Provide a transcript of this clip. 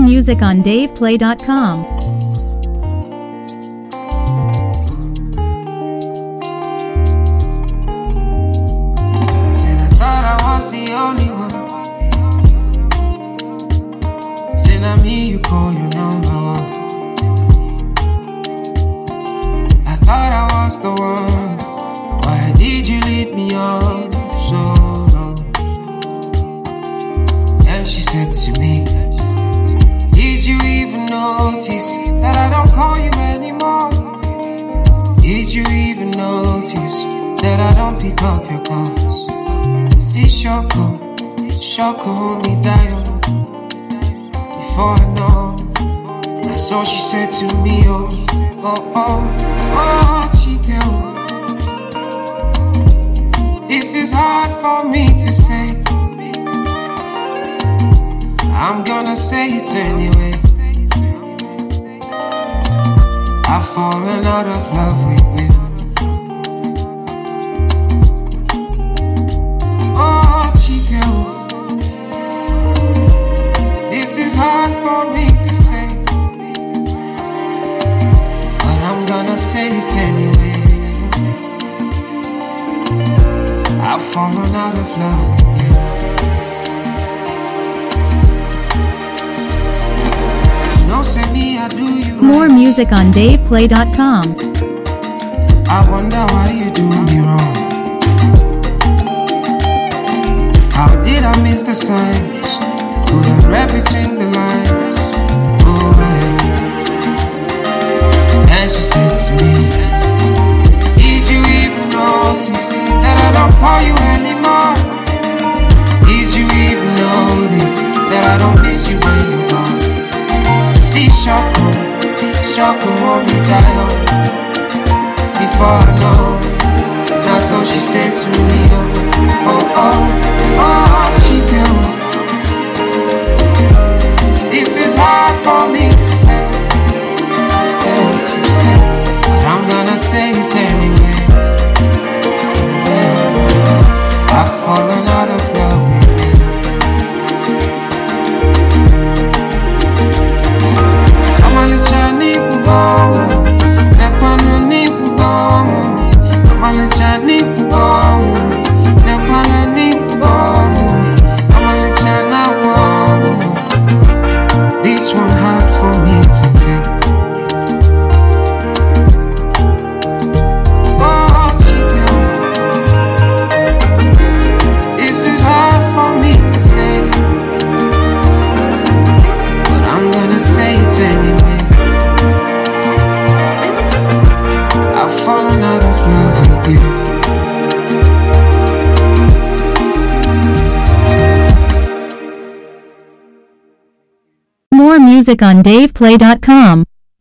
music on DavePlay.com. The only one. Say not me, you call your number one. I thought I was the one. Why did you lead me on so long? And she said to me, did you even notice that I don't call you anymore? Did you even notice that I don't pick up your calls? See Shoko hold me down. Before I know, that's all she said to me. Oh, Chike. This is hard for me to say. I'm gonna say it anyway. I've fallen out of love with you. This is hard for me to say, but I'm gonna say it anyway. I've fallen out of love with you. No, say me, I do you right. More music on DavePlay.com. I wonder why you do me wrong. How did I miss the signs? Could I read between the lines? Oh, man. And she said to me, did you even notice that I don't call you anymore? Did you even notice that I don't miss you when you're gone? See Shoko hold me down. Before I know, that's all she said to me. Oh, Chike. This is hard for me to say. Say what you say, but I'm gonna say it anyway. I've fallen out of love with you. I'm a little nipugomo, nepano nipugomo. I'm a little nipugomo, nepano nipugomo. I'm a little nawomo. This one hard for me to take. Oh, Chike. This is hard for me to say, but I'm gonna say it anyway. I've fallen out of love with you. More music on DavePlay.com.